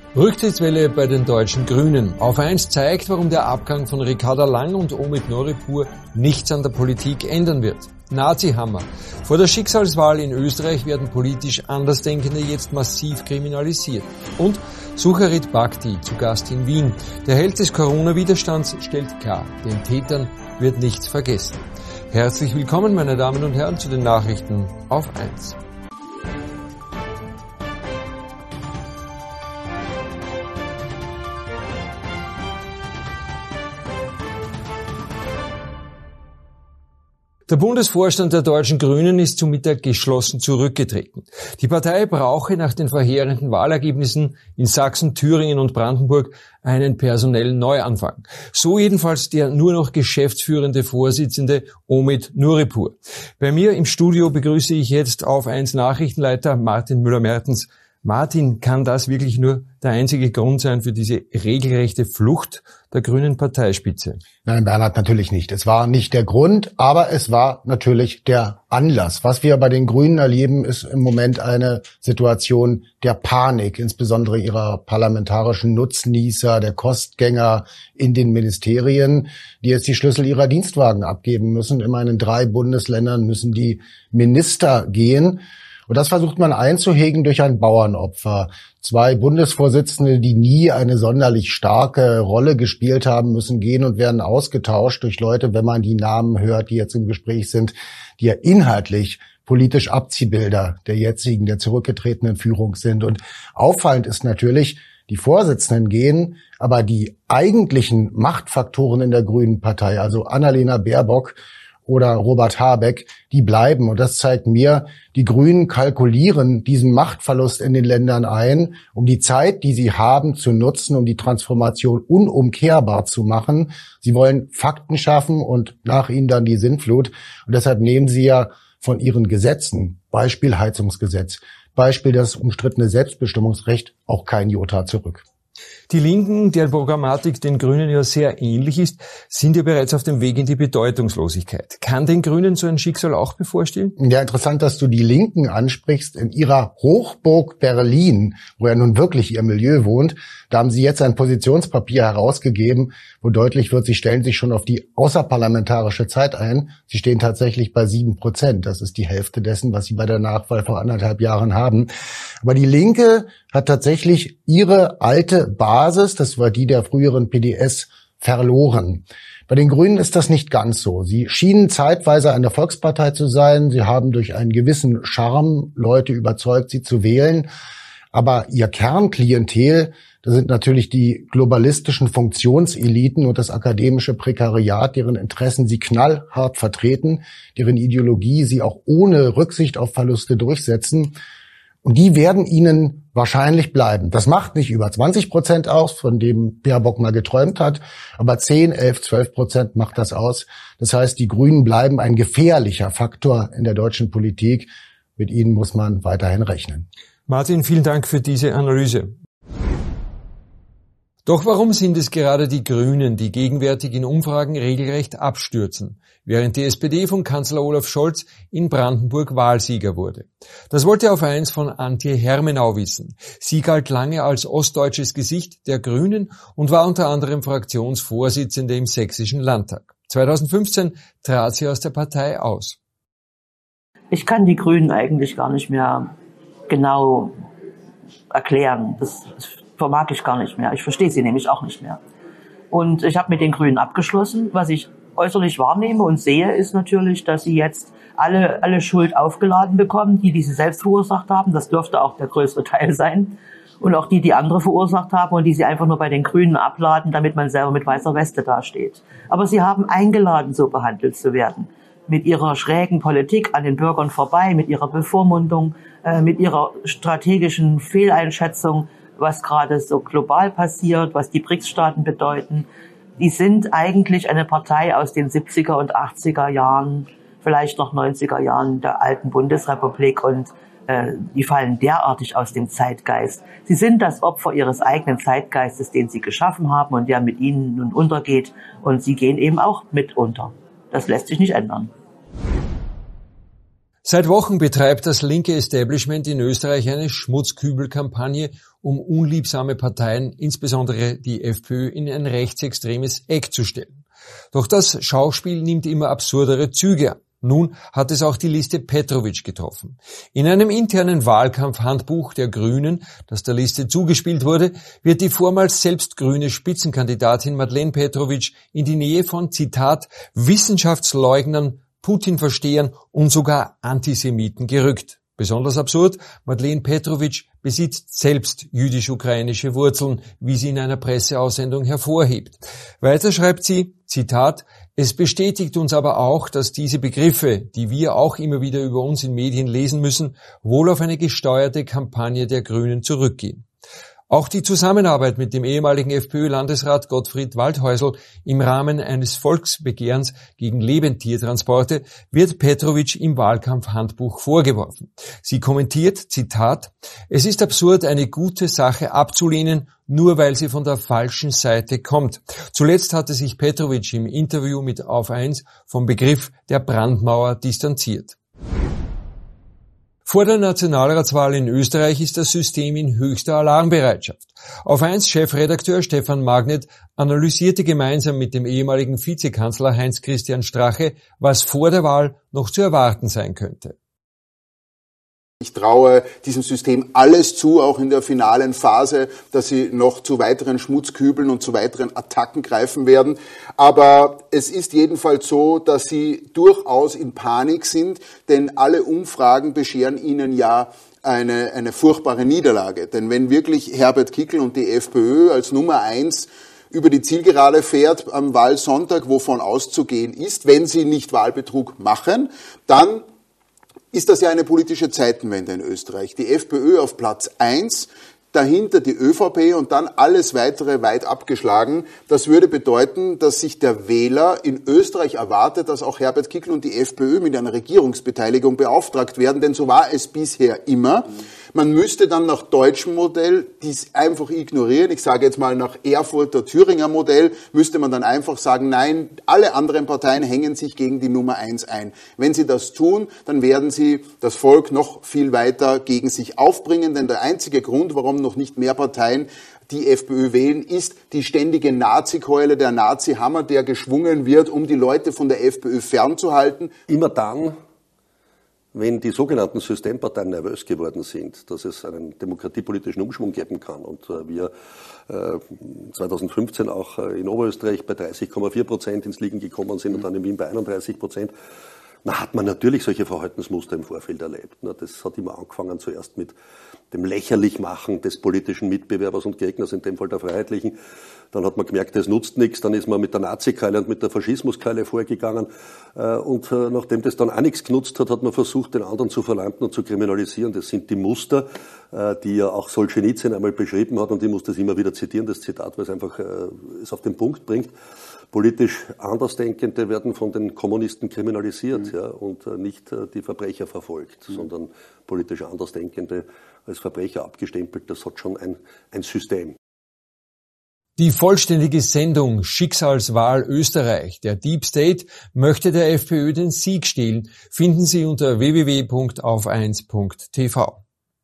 Rücktrittswelle bei den deutschen Grünen. Auf 1 zeigt, warum der Abgang von Ricarda Lang und Omid Nuripur nichts an der Politik ändern wird. Nazi-Hammer. Vor der Schicksalswahl in Österreich werden politisch Andersdenkende jetzt massiv kriminalisiert. Und Sucharit Bhakti, zu Gast in Wien. Der Held des Corona-Widerstands stellt klar, den Tätern wird nichts vergessen. Herzlich willkommen, meine Damen und Herren, zu den Nachrichten auf 1. Der Bundesvorstand der deutschen Grünen ist zum Mittag geschlossen zurückgetreten. Die Partei brauche nach den verheerenden Wahlergebnissen in Sachsen, Thüringen und Brandenburg einen personellen Neuanfang. So jedenfalls der nur noch geschäftsführende Vorsitzende Omid Nuripur. Bei mir im Studio begrüße ich jetzt auf 1 Nachrichtenleiter Martin Müller-Mertens. Martin, kann das wirklich nur der einzige Grund sein für diese regelrechte Flucht der grünen Parteispitze? Nein, Bernhard, natürlich nicht. Es war nicht der Grund, aber es war natürlich der Anlass. Was wir bei den Grünen erleben, ist im Moment eine Situation der Panik, insbesondere ihrer parlamentarischen Nutznießer, der Kostgänger in den Ministerien, die jetzt die Schlüssel ihrer Dienstwagen abgeben müssen. Immerhin in 3 Bundesländern müssen die Minister gehen. Und das versucht man einzuhegen durch ein Bauernopfer. 2 Bundesvorsitzende, die nie eine sonderlich starke Rolle gespielt haben, müssen gehen und werden ausgetauscht durch Leute, wenn man die Namen hört, die jetzt im Gespräch sind, die ja inhaltlich politisch Abziehbilder der jetzigen, der zurückgetretenen Führung sind. Und auffallend ist natürlich, die Vorsitzenden gehen, aber die eigentlichen Machtfaktoren in der Grünen Partei, also Annalena Baerbock oder Robert Habeck, die bleiben. Und das zeigt mir, die Grünen kalkulieren diesen Machtverlust in den Ländern ein, um die Zeit, die sie haben, zu nutzen, um die Transformation unumkehrbar zu machen. Sie wollen Fakten schaffen und nach ihnen dann die Sintflut. Und deshalb nehmen sie ja von ihren Gesetzen, Beispiel Heizungsgesetz, Beispiel das umstrittene Selbstbestimmungsrecht, auch kein Jota zurück. Die Linken, deren Programmatik den Grünen ja sehr ähnlich ist, sind ja bereits auf dem Weg in die Bedeutungslosigkeit. Kann den Grünen so ein Schicksal auch bevorstehen? Ja, interessant, dass du die Linken ansprichst. In ihrer Hochburg Berlin, wo ja nun wirklich ihr Milieu wohnt, da haben sie jetzt ein Positionspapier herausgegeben, wo deutlich wird, sie stellen sich schon auf die außerparlamentarische Zeit ein. Sie stehen tatsächlich bei 7%. Das ist die Hälfte dessen, was sie bei der Nachwahl vor 1,5 Jahren haben. Aber die Linke hat tatsächlich ihre alte Basis, das war die der früheren PDS, verloren. Bei den Grünen ist das nicht ganz so. Sie schienen zeitweise eine Volkspartei zu sein. Sie haben durch einen gewissen Charme Leute überzeugt, sie zu wählen. Aber ihr Kernklientel, das sind natürlich die globalistischen Funktionseliten und das akademische Prekariat, deren Interessen sie knallhart vertreten, deren Ideologie sie auch ohne Rücksicht auf Verluste durchsetzen. Und die werden ihnen wahrscheinlich bleiben. Das macht nicht über 20% aus, von dem Baerbock mal geträumt hat, aber 10, 11, 12% macht das aus. Das heißt, die Grünen bleiben ein gefährlicher Faktor in der deutschen Politik. Mit ihnen muss man weiterhin rechnen. Martin, vielen Dank für diese Analyse. Doch warum sind es gerade die Grünen, die gegenwärtig in Umfragen regelrecht abstürzen, während die SPD von Kanzler Olaf Scholz in Brandenburg Wahlsieger wurde? Das wollte auf 1 von Antje Hermenau wissen. Sie galt lange als ostdeutsches Gesicht der Grünen und war unter anderem Fraktionsvorsitzende im Sächsischen Landtag. 2015 trat sie aus der Partei aus. Ich kann die Grünen eigentlich gar nicht mehr genau erklären. Das vermag ich gar nicht mehr. Ich verstehe sie nämlich auch nicht mehr. Und ich habe mit den Grünen abgeschlossen. Was ich äußerlich wahrnehme und sehe, ist natürlich, dass sie jetzt alle Schuld aufgeladen bekommen, die sie selbst verursacht haben. Das dürfte auch der größere Teil sein. Und auch die andere verursacht haben und die sie einfach nur bei den Grünen abladen, damit man selber mit weißer Weste dasteht. Aber sie haben eingeladen, so behandelt zu werden. Mit ihrer schrägen Politik an den Bürgern vorbei, mit ihrer Bevormundung, mit ihrer strategischen Fehleinschätzung, was gerade so global passiert, was die BRICS-Staaten bedeuten. Die sind eigentlich eine Partei aus den 70er und 80er Jahren, vielleicht noch 90er Jahren der alten Bundesrepublik und die fallen derartig aus dem Zeitgeist. Sie sind das Opfer ihres eigenen Zeitgeistes, den sie geschaffen haben und der mit ihnen nun untergeht und sie gehen eben auch mit unter. Das lässt sich nicht ändern. Seit Wochen betreibt das linke Establishment in Österreich eine Schmutzkübelkampagne, um unliebsame Parteien, insbesondere die FPÖ, in ein rechtsextremes Eck zu stellen. Doch das Schauspiel nimmt immer absurdere Züge an. Nun hat es auch die Liste Petrovic getroffen. In einem internen Wahlkampfhandbuch der Grünen, das der Liste zugespielt wurde, wird die vormals selbst grüne Spitzenkandidatin Madeleine Petrovic in die Nähe von, Zitat, Wissenschaftsleugnern, Putin-Verstehern und sogar Antisemiten gerückt. Besonders absurd, Madeleine Petrovic besitzt selbst jüdisch-ukrainische Wurzeln, wie sie in einer Presseaussendung hervorhebt. Weiter schreibt sie, Zitat, es bestätigt uns aber auch, dass diese Begriffe, die wir auch immer wieder über uns in Medien lesen müssen, wohl auf eine gesteuerte Kampagne der Grünen zurückgehen. Auch die Zusammenarbeit mit dem ehemaligen FPÖ-Landesrat Gottfried Waldhäusl im Rahmen eines Volksbegehrens gegen Lebendtiertransporte wird Petrovic im Wahlkampfhandbuch vorgeworfen. Sie kommentiert, Zitat, es ist absurd, eine gute Sache abzulehnen, nur weil sie von der falschen Seite kommt. Zuletzt hatte sich Petrovic im Interview mit Auf 1 vom Begriff der Brandmauer distanziert. Vor der Nationalratswahl in Österreich ist das System in höchster Alarmbereitschaft. Auf 1 Chefredakteur Stefan Magnet analysierte gemeinsam mit dem ehemaligen Vizekanzler Heinz-Christian Strache, was vor der Wahl noch zu erwarten sein könnte. Ich traue diesem System alles zu, auch in der finalen Phase, dass sie noch zu weiteren Schmutzkübeln und zu weiteren Attacken greifen werden. Aber es ist jedenfalls so, dass sie durchaus in Panik sind, denn alle Umfragen bescheren ihnen ja eine furchtbare Niederlage. Denn wenn wirklich Herbert Kickl und die FPÖ als Nummer 1 über die Zielgerade fährt am Wahlsonntag, wovon auszugehen ist, wenn sie nicht Wahlbetrug machen, dann ist das ja eine politische Zeitenwende in Österreich. Die FPÖ auf Platz 1, dahinter die ÖVP und dann alles weitere weit abgeschlagen. Das würde bedeuten, dass sich der Wähler in Österreich erwartet, dass auch Herbert Kickl und die FPÖ mit einer Regierungsbeteiligung beauftragt werden, denn so war es bisher immer. Man müsste dann nach deutschem Modell dies einfach ignorieren. Ich sage jetzt mal nach Erfurter Thüringer Modell müsste man dann einfach sagen, nein, alle anderen Parteien hängen sich gegen die Nummer 1 ein. Wenn sie das tun, dann werden sie das Volk noch viel weiter gegen sich aufbringen, denn der einzige Grund, warum noch nicht mehr Parteien die FPÖ wählen, ist die ständige Nazi-Keule, der Nazi-Hammer, der geschwungen wird, um die Leute von der FPÖ fernzuhalten. Immer dann, wenn die sogenannten Systemparteien nervös geworden sind, dass es einen demokratiepolitischen Umschwung geben kann und wir 2015 auch in Oberösterreich bei 30,4% ins Liegen gekommen sind und dann in Wien bei 31%, dann hat man natürlich solche Verhaltensmuster im Vorfeld erlebt. Das hat immer angefangen zuerst mit dem Lächerlichmachen des politischen Mitbewerbers und Gegners, in dem Fall der Freiheitlichen. Dann hat man gemerkt, das nutzt nichts. Dann ist man mit der Nazi-Keule und mit der Faschismus-Keule vorgegangen. Und nachdem das dann auch nichts genutzt hat, hat man versucht, den anderen zu verleumden und zu kriminalisieren. Das sind die Muster, die ja auch Solzhenitsyn einmal beschrieben hat. Und ich muss das immer wieder zitieren, das Zitat, weil es einfach es auf den Punkt bringt. Politisch Andersdenkende werden von den Kommunisten kriminalisiert, ja, und nicht die Verbrecher verfolgt, sondern politisch Andersdenkende als Verbrecher abgestempelt. Das hat schon ein System. Die vollständige Sendung Schicksalswahl Österreich, der Deep State, möchte der FPÖ den Sieg stehlen, finden Sie unter www.auf1.tv.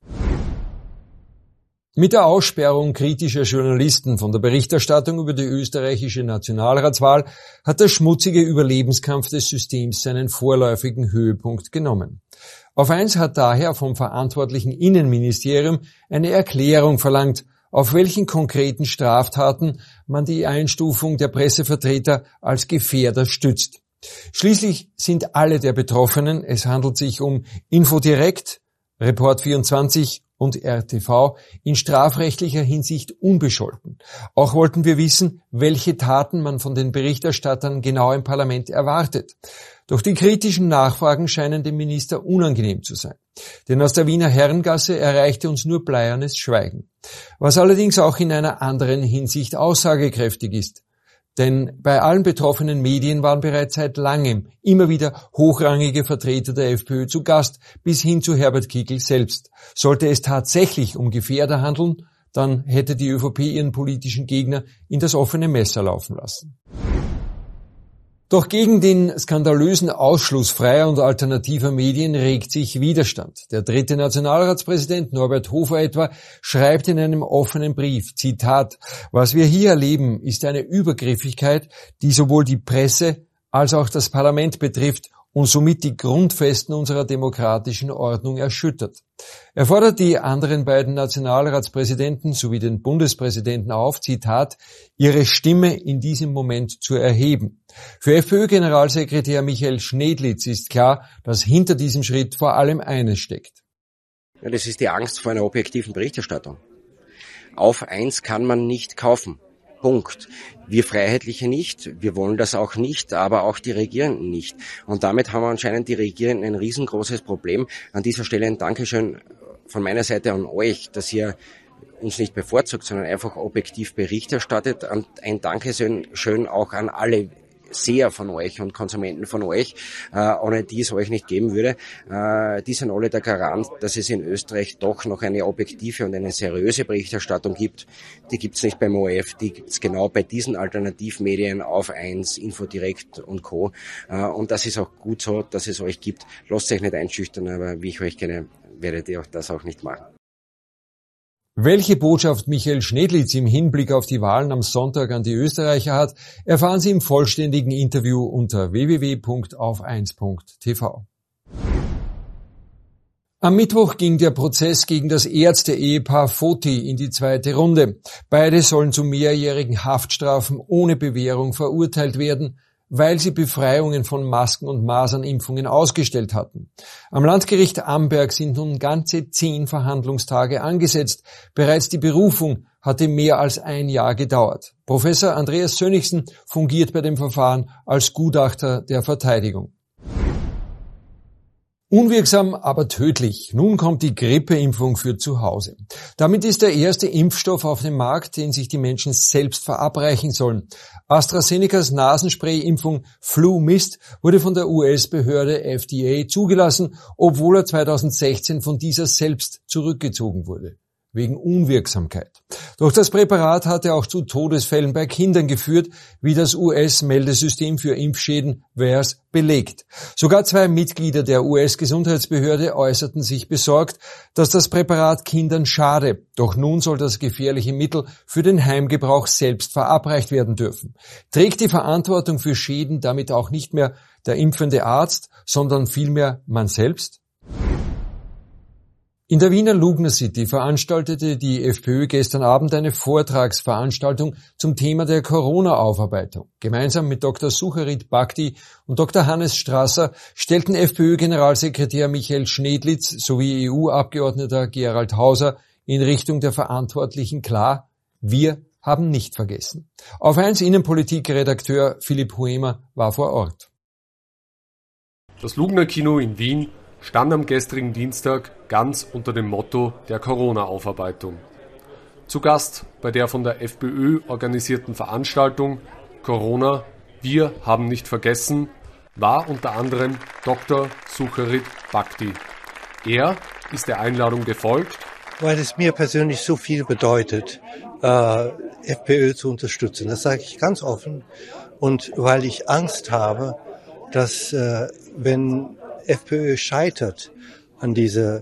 Mit der Aussperrung kritischer Journalisten von der Berichterstattung über die österreichische Nationalratswahl hat der schmutzige Überlebenskampf des Systems seinen vorläufigen Höhepunkt genommen. Auf 1 hat daher vom verantwortlichen Innenministerium eine Erklärung verlangt, auf welchen konkreten Straftaten man die Einstufung der Pressevertreter als Gefährder stützt. Schließlich sind alle der Betroffenen, es handelt sich um Infodirect, Report24 und RTV, in strafrechtlicher Hinsicht unbescholten. Auch wollten wir wissen, welche Taten man von den Berichterstattern genau im Parlament erwartet. Doch die kritischen Nachfragen scheinen dem Minister unangenehm zu sein. Denn aus der Wiener Herrengasse erreichte uns nur bleiernes Schweigen. Was allerdings auch in einer anderen Hinsicht aussagekräftig ist. Denn bei allen betroffenen Medien waren bereits seit langem immer wieder hochrangige Vertreter der FPÖ zu Gast, bis hin zu Herbert Kickl selbst. Sollte es tatsächlich um Gefährder handeln, dann hätte die ÖVP ihren politischen Gegner in das offene Messer laufen lassen. Doch gegen den skandalösen Ausschluss freier und alternativer Medien regt sich Widerstand. Der 3. Nationalratspräsident Norbert Hofer etwa schreibt in einem offenen Brief, Zitat, was wir hier erleben, ist eine Übergriffigkeit, die sowohl die Presse als auch das Parlament betrifft und somit die Grundfesten unserer demokratischen Ordnung erschüttert. Er fordert die anderen beiden Nationalratspräsidenten sowie den Bundespräsidenten auf, Zitat, ihre Stimme in diesem Moment zu erheben. Für FPÖ-Generalsekretär Michael Schnedlitz ist klar, dass hinter diesem Schritt vor allem eines steckt. Ja, das ist die Angst vor einer objektiven Berichterstattung. Auf eins kann man nicht kaufen. Punkt. Wir Freiheitliche nicht, wir wollen das auch nicht, aber auch die Regierenden nicht. Und damit haben anscheinend die Regierenden ein riesengroßes Problem. An dieser Stelle ein Dankeschön von meiner Seite an euch, dass ihr uns nicht bevorzugt, sondern einfach objektiv Bericht erstattet. Und ein Dankeschön auch an alle Seher von euch und Konsumenten von euch, ohne die es euch nicht geben würde. Die sind alle der Garant, dass es in Österreich doch noch eine objektive und eine seriöse Berichterstattung gibt. Die gibt's nicht beim ORF, die gibt's genau bei diesen Alternativmedien auf 1, Infodirect und Co. Und das ist auch gut so, dass es euch gibt. Lasst euch nicht einschüchtern, aber wie ich euch kenne, werdet ihr das auch nicht machen. Welche Botschaft Michael Schnedlitz im Hinblick auf die Wahlen am Sonntag an die Österreicher hat, erfahren Sie im vollständigen Interview unter www.auf1.tv. Am Mittwoch ging der Prozess gegen das Ärzte-Ehepaar Foti in die zweite Runde. Beide sollen zu mehrjährigen Haftstrafen ohne Bewährung verurteilt werden, weil sie Befreiungen von Masken- und Masernimpfungen ausgestellt hatten. Am Landgericht Amberg sind nun ganze 10 Verhandlungstage angesetzt. Bereits die Berufung hatte mehr als ein Jahr gedauert. Professor Andreas Sönnigsen fungiert bei dem Verfahren als Gutachter der Verteidigung. Unwirksam, aber tödlich. Nun kommt die Grippeimpfung für zu Hause. Damit ist der erste Impfstoff auf dem Markt, den sich die Menschen selbst verabreichen sollen. AstraZenecas Nasenspray-Impfung FluMist wurde von der US-Behörde FDA zugelassen, obwohl er 2016 von dieser selbst zurückgezogen wurde. Wegen Unwirksamkeit. Doch das Präparat hatte auch zu Todesfällen bei Kindern geführt, wie das US-Meldesystem für Impfschäden VAERS belegt. Sogar 2 Mitglieder der US-Gesundheitsbehörde äußerten sich besorgt, dass das Präparat Kindern schade. Doch nun soll das gefährliche Mittel für den Heimgebrauch selbst verabreicht werden dürfen. Trägt die Verantwortung für Schäden damit auch nicht mehr der impfende Arzt, sondern vielmehr man selbst? In der Wiener Lugner City veranstaltete die FPÖ gestern Abend eine Vortragsveranstaltung zum Thema der Corona-Aufarbeitung. Gemeinsam mit Dr. Sucharit Bhakdi und Dr. Hannes Strasser stellten FPÖ-Generalsekretär Michael Schnedlitz sowie EU-Abgeordneter Gerald Hauser in Richtung der Verantwortlichen klar, wir haben nicht vergessen. Auf 1 Innenpolitik-Redakteur Philipp Huemer war vor Ort. Das Lugner Kino in Wien stand am gestrigen Dienstag ganz unter dem Motto der Corona-Aufarbeitung. Zu Gast bei der von der FPÖ organisierten Veranstaltung Corona, wir haben nicht vergessen, war unter anderem Dr. Sucharit Bhakdi. Er ist der Einladung gefolgt, weil es mir persönlich so viel bedeutet, FPÖ zu unterstützen. Das sage ich ganz offen. Und weil ich Angst habe, dass wenn FPÖ scheitert an diese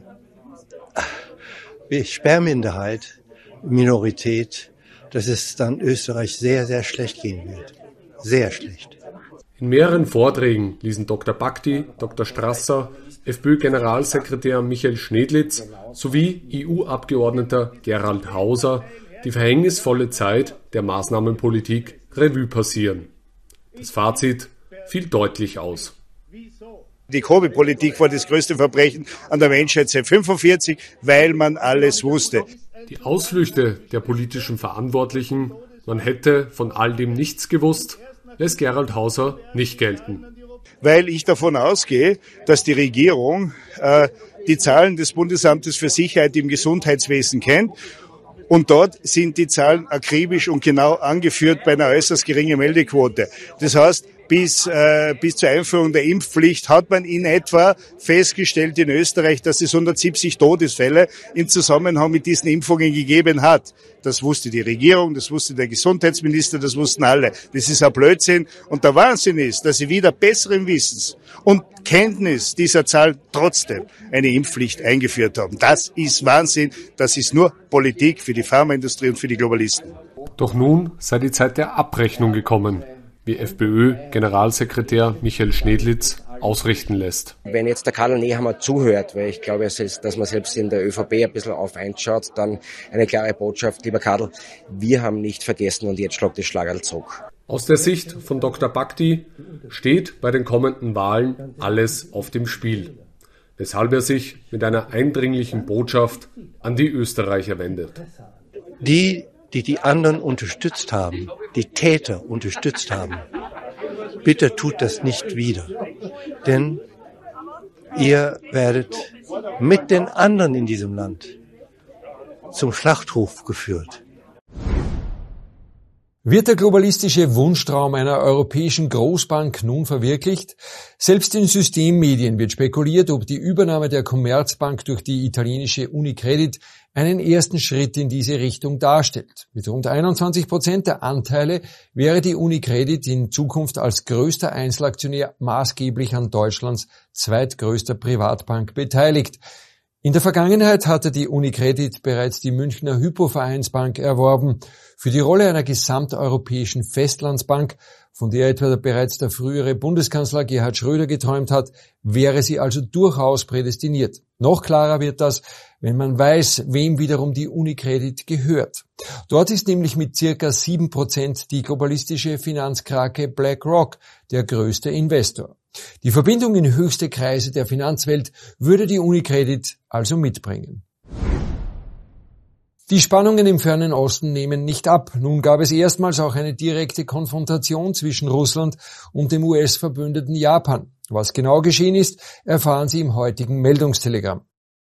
Sperrminderheit, Minorität, dass es dann Österreich sehr, sehr schlecht gehen wird. Sehr schlecht. In mehreren Vorträgen ließen Dr. Bhakdi, Dr. Strasser, FPÖ-Generalsekretär Michael Schnedlitz sowie EU-Abgeordneter Gerald Hauser die verhängnisvolle Zeit der Maßnahmenpolitik Revue passieren. Das Fazit fiel deutlich aus. Die Covid-Politik war das größte Verbrechen an der Menschheit seit 1945, weil man alles wusste. Die Ausflüchte der politischen Verantwortlichen, man hätte von all dem nichts gewusst, lässt Gerald Hauser nicht gelten. Weil ich davon ausgehe, dass die Regierung die Zahlen des Bundesamtes für Sicherheit im Gesundheitswesen kennt. Und dort sind die Zahlen akribisch und genau angeführt bei einer äußerst geringen Meldequote. Das heißt, bis zur Einführung der Impfpflicht hat man in etwa festgestellt in Österreich, dass es 170 Todesfälle im Zusammenhang mit diesen Impfungen gegeben hat. Das wusste die Regierung, das wusste der Gesundheitsminister, das wussten alle. Das ist ein Blödsinn. Und der Wahnsinn ist, dass sie wieder besseren Wissens und Kenntnis dieser Zahl trotzdem eine Impfpflicht eingeführt haben. Das ist Wahnsinn. Das ist nur Politik für die Pharmaindustrie und für die Globalisten. Doch nun sei die Zeit der Abrechnung gekommen, wie FPÖ-Generalsekretär Michael Schnedlitz ausrichten lässt. Wenn jetzt der Karl Nehammer zuhört, weil ich glaube, dass man selbst in der ÖVP ein bisschen auf eins schaut, dann eine klare Botschaft, lieber Karl, wir haben nicht vergessen und jetzt schlagt das Schlagerl zurück. Aus der Sicht von Dr. Bhakdi steht bei den kommenden Wahlen alles auf dem Spiel, weshalb er sich mit einer eindringlichen Botschaft an die Österreicher wendet. Die anderen unterstützt haben, die Täter unterstützt haben, bitte tut das nicht wieder. Denn ihr werdet mit den anderen in diesem Land zum Schlachthof geführt. Wird der globalistische Wunschtraum einer europäischen Großbank nun verwirklicht? Selbst in Systemmedien wird spekuliert, ob die Übernahme der Commerzbank durch die italienische Unicredit einen ersten Schritt in diese Richtung darstellt. Mit rund 21% der Anteile wäre die Unicredit in Zukunft als größter Einzelaktionär maßgeblich an Deutschlands zweitgrößter Privatbank beteiligt. In der Vergangenheit hatte die Unicredit bereits die Münchner Hypo-Vereinsbank erworben. Für die Rolle einer gesamteuropäischen Festlandsbank, von der etwa bereits der frühere Bundeskanzler Gerhard Schröder geträumt hat, wäre sie also durchaus prädestiniert. Noch klarer wird das, wenn man weiß, wem wiederum die Unicredit gehört. Dort ist nämlich mit circa 7% die globalistische Finanzkrake BlackRock der größte Investor. Die Verbindung in höchste Kreise der Finanzwelt würde die Unicredit also mitbringen. Die Spannungen im fernen Osten nehmen nicht ab. Nun gab es erstmals auch eine direkte Konfrontation zwischen Russland und dem US-Verbündeten Japan. Was genau geschehen ist, erfahren Sie im heutigen Meldungstelegramm.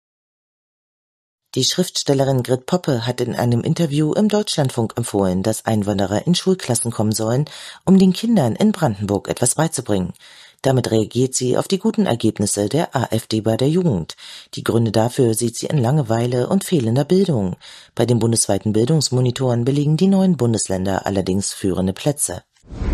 Die Schriftstellerin Grit Poppe hat in einem Interview im Deutschlandfunk empfohlen, dass Einwanderer in Schulklassen kommen sollen, um den Kindern in Brandenburg etwas beizubringen. Damit reagiert sie auf die guten Ergebnisse der AfD bei der Jugend. Die Gründe dafür sieht sie in Langeweile und fehlender Bildung. Bei den bundesweiten Bildungsmonitoren belegen die 9 Bundesländer allerdings führende Plätze.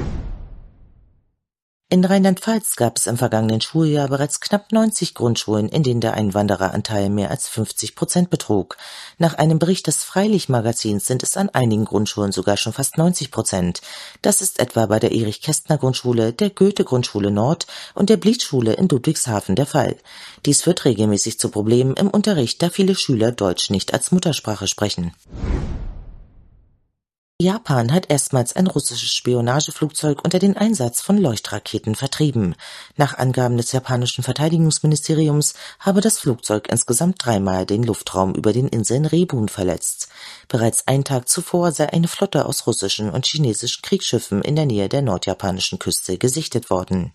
In Rheinland-Pfalz gab es im vergangenen Schuljahr bereits knapp 90 Grundschulen, in denen der Einwandereranteil mehr als 50% betrug. Nach einem Bericht des Freilicht-Magazins sind es an einigen Grundschulen sogar schon fast 90%. Das ist etwa bei der Erich-Kästner-Grundschule, der Goethe-Grundschule Nord und der Blitz-Schule in Ludwigshafen der Fall. Dies führt regelmäßig zu Problemen im Unterricht, da viele Schüler Deutsch nicht als Muttersprache sprechen. Japan hat erstmals ein russisches Spionageflugzeug unter den Einsatz von Leuchtraketen vertrieben. Nach Angaben des japanischen Verteidigungsministeriums habe das Flugzeug insgesamt 3-mal den Luftraum über den Inseln Rebun verletzt. Bereits einen Tag zuvor sei eine Flotte aus russischen und chinesischen Kriegsschiffen in der Nähe der nordjapanischen Küste gesichtet worden.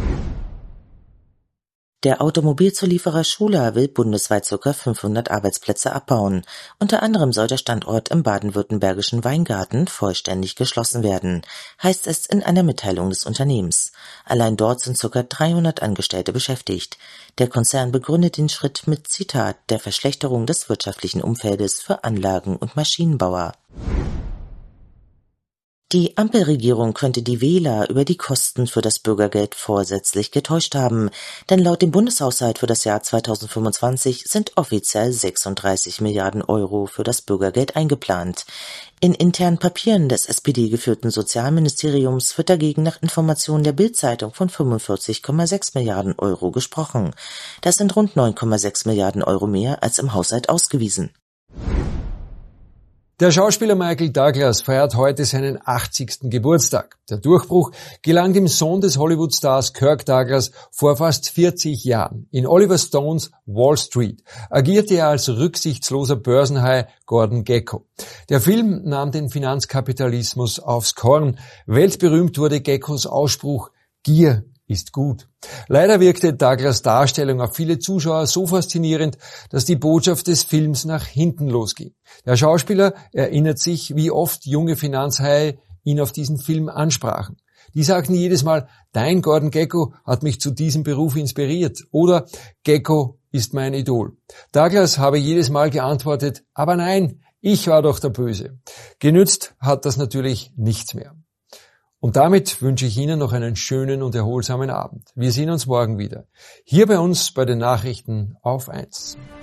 Der Automobilzulieferer Schuler will bundesweit ca. 500 Arbeitsplätze abbauen. Unter anderem soll der Standort im baden-württembergischen Weingarten vollständig geschlossen werden, heißt es in einer Mitteilung des Unternehmens. Allein dort sind ca. 300 Angestellte beschäftigt. Der Konzern begründet den Schritt mit, Zitat, der Verschlechterung des wirtschaftlichen Umfeldes für Anlagen- und Maschinenbauer. Die Ampelregierung könnte die Wähler über die Kosten für das Bürgergeld vorsätzlich getäuscht haben, denn laut dem Bundeshaushalt für das Jahr 2025 sind offiziell 36 Milliarden Euro für das Bürgergeld eingeplant. In internen Papieren des SPD-geführten Sozialministeriums wird dagegen nach Informationen der Bild-Zeitung von 45,6 Milliarden Euro gesprochen. Das sind rund 9,6 Milliarden Euro mehr als im Haushalt ausgewiesen. Der Schauspieler Michael Douglas feiert heute seinen 80. Geburtstag. Der Durchbruch gelang dem Sohn des Hollywood-Stars Kirk Douglas vor fast 40 Jahren. In Oliver Stones Wall Street agierte er als rücksichtsloser Börsenhai Gordon Gekko. Der Film nahm den Finanzkapitalismus aufs Korn. Weltberühmt wurde Geckos Ausspruch „Gier ist gut". Leider wirkte Douglas' Darstellung auf viele Zuschauer so faszinierend, dass die Botschaft des Films nach hinten losging. Der Schauspieler erinnert sich, wie oft junge Finanzhaie ihn auf diesen Film ansprachen. Die sagten jedes Mal, dein Gordon Gekko hat mich zu diesem Beruf inspiriert oder Gekko ist mein Idol. Douglas habe jedes Mal geantwortet, aber nein, ich war doch der Böse. Genützt hat das natürlich nichts mehr. Und damit wünsche ich Ihnen noch einen schönen und erholsamen Abend. Wir sehen uns morgen wieder. Hier bei uns bei den Nachrichten auf 1.